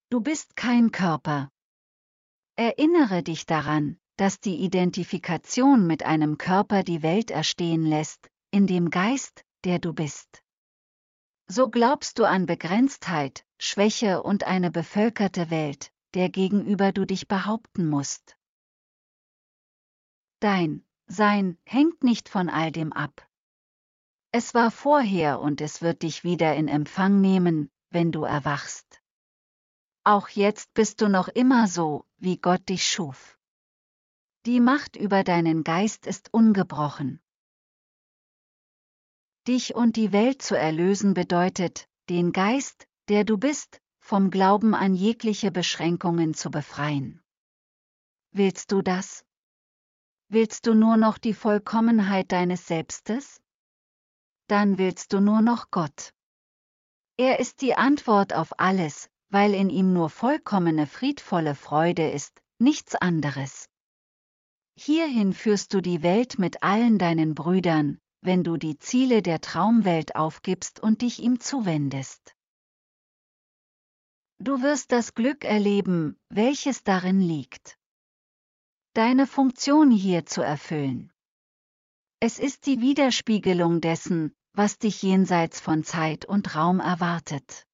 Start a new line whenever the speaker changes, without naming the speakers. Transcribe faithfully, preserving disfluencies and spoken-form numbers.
Du bist kein Körper. Erinnere dich daran, dass die Identifikation mit einem Körper die Welt erstehen lässt, in dem Geist, der du bist. So glaubst du an Begrenztheit, Schwäche und eine bevölkerte Welt, der gegenüber du dich behaupten musst. Dein Sein hängt nicht von all dem ab. Es war vorher und es wird dich wieder in Empfang nehmen, wenn du erwachst. Auch jetzt bist du noch immer so, wie Gott dich schuf. Die Macht über deinen Geist ist ungebrochen. Dich und die Welt zu erlösen bedeutet, den Geist, der du bist, vom Glauben an jegliche Beschränkungen zu befreien. Willst du das? Willst du nur noch die Vollkommenheit deines Selbstes? Dann willst du nur noch Gott. Er ist die Antwort auf alles, weil in ihm nur vollkommene friedvolle Freude ist, nichts anderes. Hierhin führst du die Welt mit allen deinen Brüdern, wenn du die Ziele der Traumwelt aufgibst und dich ihm zuwendest. Du wirst das Glück erleben, welches darin liegt, deine Funktion hier zu erfüllen. Es ist die Widerspiegelung dessen, was dich jenseits von Zeit und Raum erwartet.